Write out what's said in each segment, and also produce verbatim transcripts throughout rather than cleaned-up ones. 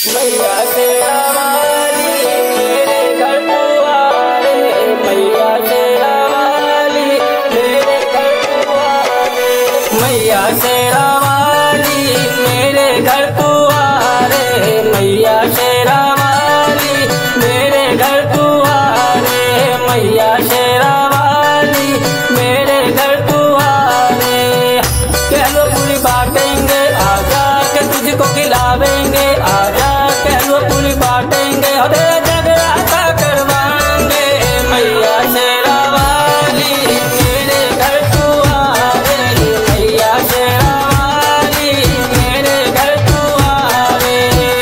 मैया शेरा वाली मेरे घर तू आ रे, मैया शेरा वाली मेरे घर तू आ रे, मैया शेरा वाली मेरे घर तू आ रे, मैया शेरा वाली मेरे घर तू आ रे, मैया शेरा वाली मेरे घर तू आ रे। कह लो पूरी बांटेंगे आजा के तुझको खिलावेंगे, आजा कह लो पूरी बांटेंगे हो तेरा जगराता करवाएंगे। मैया शेरा वाली मेरे घर तू आ रे, मैया शेरा वाली मेरे घर तू आ रे।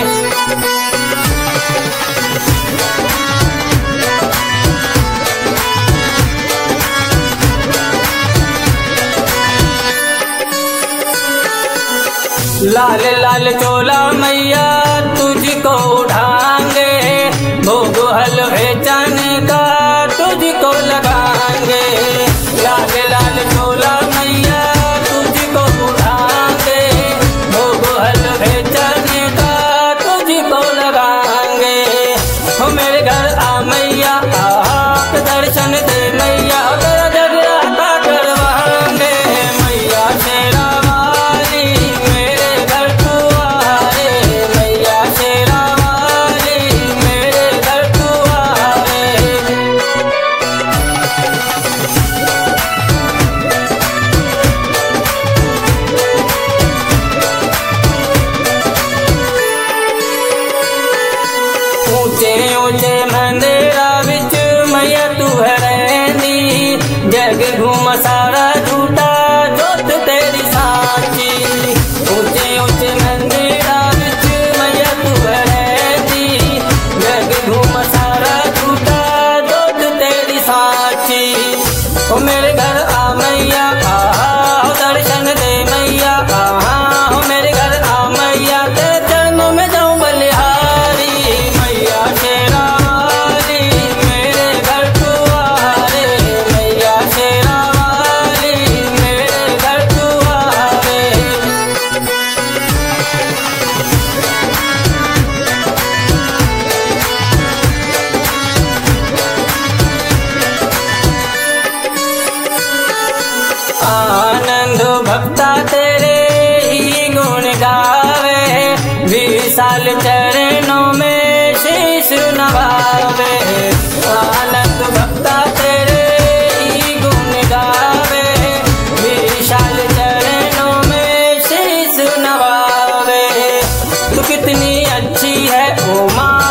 लाल लाल चोला मैया तुझको उठाएंगे, भोग हलवे चने का तुझको लगाएंगे। लाल लाल चोला मैया तुझको उठाएंगे, भोग हलवे चने का तुझको लगाएंगे। हो मेरे घर आ मैया आप दर्शन दे मैया, तेरा जगराता करवाएंगे। मैया शेरा वाली मेरे घर तू आ रे, मैया शेरा वाली मेरे घर तू आ रे। ऊंचे ऊंचे मंदिरा विच मैया तू है रहनी, जग घूम सारा झूठा जोत तेरी साची। ऊंचे ऊंचे मंदिरा विच मैया तू है रहनी, जग घूम सारा झूठा जोत तेरी साची। ओ मेरे घर आ मैया आ दर्शन दे मैया, आ हो मेरे घर आ मैया तेरे चरणों में जाऊं बलिहारी। मैया शेरा वाली मेरे घर तू आ रे, मैया शेरा वाली मेरे घर तू आ रे। आनंद भक्ता तेरे ही गुण गावे, विशाल चरणों में शीश नवावे। आनंद भक्ता तेरे ही गुण गावे, विशाल चरणों में शीश नवावे। तू कितनी अच्छी है ओ माँ